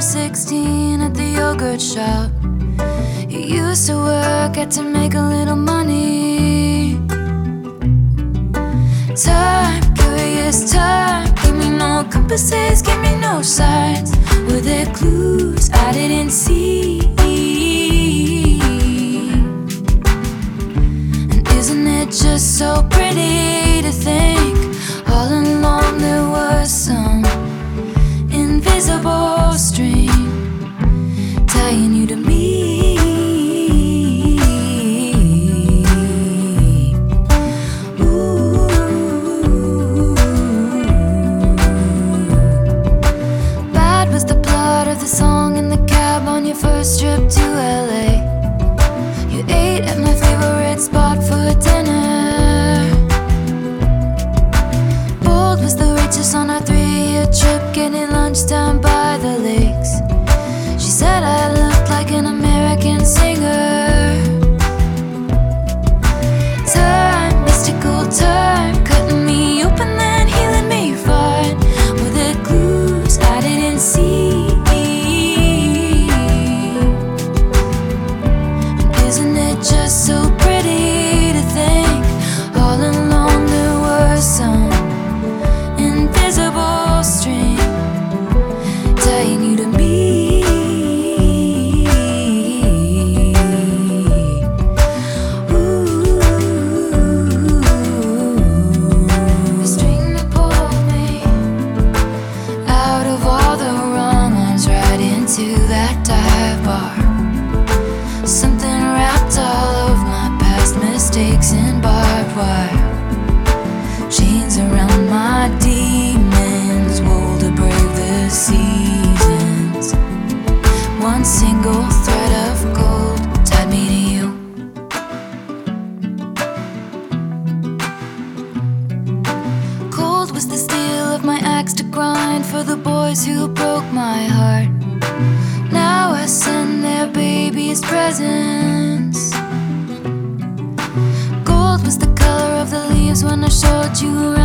16 at the yogurt shop. You used to work, had to make a little money. Time, curious time. Give me no compasses, give me no signs. Were there clues I didn't see? And isn't it just so pretty to think all along there was some invisible string tying you to me? Song in the cab on your first trip to LA. You ate at my favorite spot for dinner. Bold was the waitress on our 3-year trip, getting lunch down by the lakes. She said I looked like an American singer. Time, mystical time, cutting me open then healing me fine. Were there clues I didn't see? Isn't it just so pretty to think all along there was some invisible string tying you to me? Ooh, the string that pulled me out of all the wrong ones right into that dive bar. Something wrapped all of my past mistakes in barbed wire. Chains around my demons, wool to brave the seasons. One single thread of gold tied me to you. Cold was the steel of my axe to grind for the boys who broke my heart. Now I send their babies presents. Gold was the color of the leaves when I showed you